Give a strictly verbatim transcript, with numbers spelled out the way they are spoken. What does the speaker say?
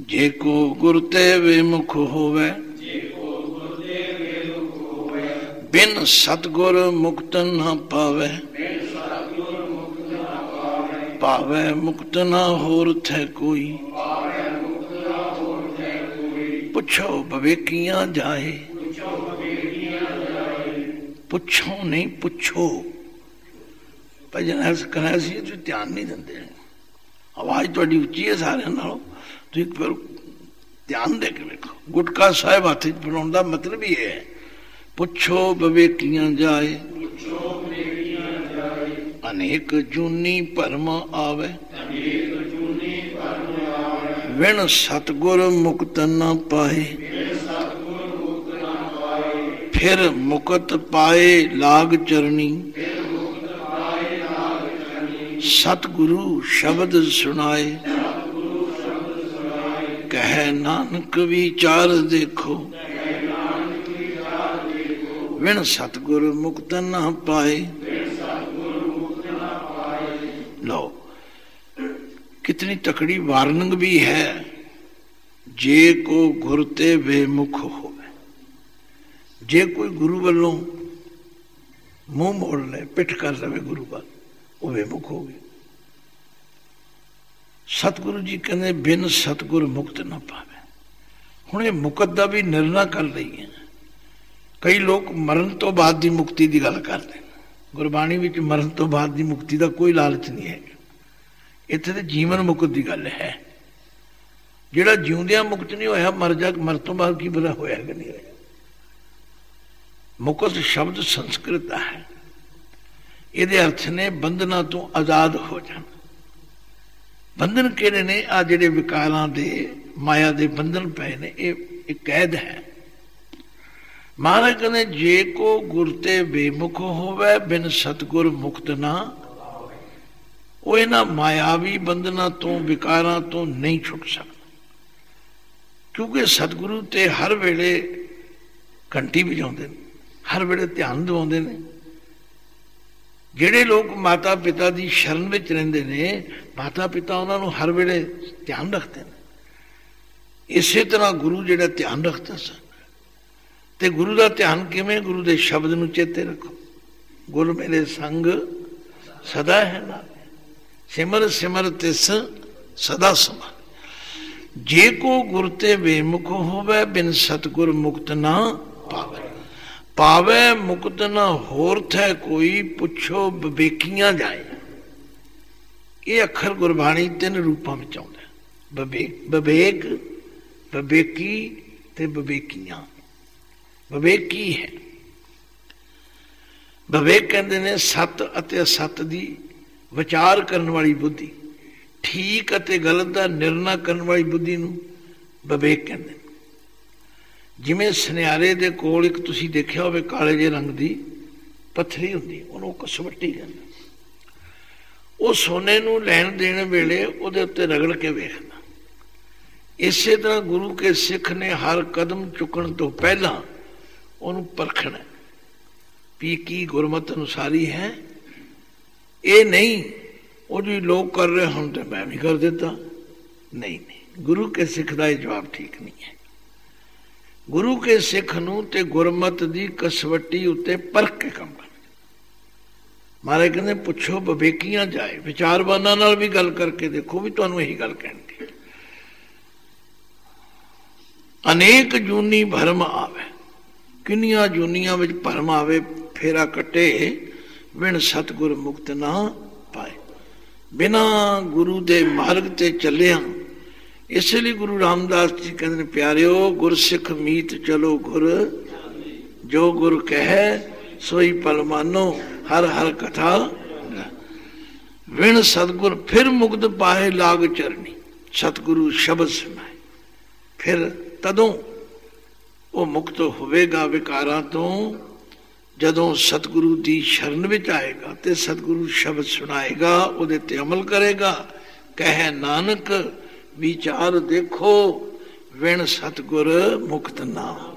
जे को गुर ते विमुख होवे, बिन सतगुर मुक्त न पावे, पावे मुक्त न होर थे कोई, पुछो विवेकियां जाए, पुछो नहीं पुछो। भजन ऐसा करना सी तुम ध्यान नहीं देंगे, आवाज थोड़ी उच्ची है सारे नालों, तुम फिर ध्यान दे के देखो। गुटका साहिब हाथ च फड़ाउण दा मतलब ही है, पुछो विवेकियां जाए, अनेक जूनी भरम आवे, विण सतगुर मुक्त न पाए, फिर मुकत पाए लाग चरनी, सतगुरु शब्द सुनाए, कहे नानक विचार देखो, विण सतगुर मुक्त न पाए। लो कितनी तकड़ी वार्निंग भी है, जे को गुर ते बेमुख होवे, जे कोई गुरु वालों मुंह मोड़ ले, पिठ कर लवे गुरु वाल, वो बेमुख हो गए। सतगुरु जी कहते बिन सतगुर मुक्त न पावे। हुण ये मुकत दा भी निर्णय कर रही है। कई लोग मरण तो बाद दी मुक्ति की गल करते हैं, गुरबाणी विच मरण तो बाद दी मुक्ति का कोई लालच नहीं है, इत्थे ते जीवन मुक्त की गल है। जिहड़ा जिउंदियां मुक्त नहीं होया, मर जा मर तो बाद की पता होया कि नहीं होया। मुकत शब्द संस्कृत का है, ये अर्थ ने बंधना तो आजाद हो जाना। बंधन किहड़े ने, आ जिहड़े विकारां दे माया दे बंधन पे ने, ये कैद है। महाराज कहते जे को गुर ते बेमुख होवे, बिन सतगुर मुक्त ना, वो इन्हां मायावी बंधना तो विकारां तो नहीं छुट सकता, क्योंकि सतगुरु ते हर वेले घंटी बजाउंदे ने, हर वेले ध्यान दिवाउंदे ने। जिहड़े लोग माता पिता की शरण विच रहिंदे ने, माता पिता उन्होंने हर वेले ध्यान रखते हैं। इसे तरह गुरु जिहड़ा ध्यान रखता सन, ते गुरु का ध्यान किवें? गुरु के शब्द नूं चेते रखो, गुर मेरे संग सदा है ना, सिमर सिमर तिस सदा समान। जे को गुर ते बेमुख होवे, बिन सतगुर मुक्त ना पावे, पावे मुक्त न होर थे कोई, पुछो विवेकियां जाए। ये अखर गुरबाणी तीन रूपों में आउंदा है, विवेक विवेक विवेकी ते विवेकियां। विवेक की है? विवेक कहते ने सत अते असत दी विचार करने वाली बुद्धि, ठीक अते गलत का निर्णय करने वाली बुद्धि नूं विवेक कहते हैं। जिमें सुनियारे दे कोल एक तुसीं देखिया होवे काले जे रंग दी पत्थरी हुंदी, उहनूं कसवट्टी कहंदे। वो सोने नूं लैण देण वेले उहदे उत्ते रगड़ के वेखदा। इसे तरह गुरु के सिख ने हर कदम चुकण तो पहला उहनूं परखना भी की गुरमत अनुसारी है। ये नहीं वो जी लोग कर रहे हम तो मैं भी कर देता, नहीं नहीं, गुरु के सिख का जवाब ठीक नहीं है। गुरु के सिख नूं ते गुरमत दी कसवटी उत्ते परख के काम कर। मारे कहते पुछो विवेकियां जाए, विचारवानां नाल भी गल करके देखो, भी तुहानूं यही गल कहणगे। अनेक जूनी भरम आवे, किन्नियां जूनियां विच भरम आवे, फेरा कटे, बिन सतगुर मुक्त ना पाए। बिना गुरु दे मार्ग ते चलिया, इसलिए गुरु रामदास जी कहते प्यारिओ, गुर सिख मीत चलो गुर, जो गुर कहे सोई पल मानो, हर हर कथा। विण सतगुर फिर मुक्त पाए लाग चरनी, सतगुरु शब्द सुनाए, फिर तदों वो मुक्त होवेगा विकारां तो, जदों सतगुरु दी शरण विच आएगा ते सतगुरु शब्द सुनाएगा, उहदे ते अमल करेगा। कहे नानक विचार देखो, विण सतगुर मुक्त ना।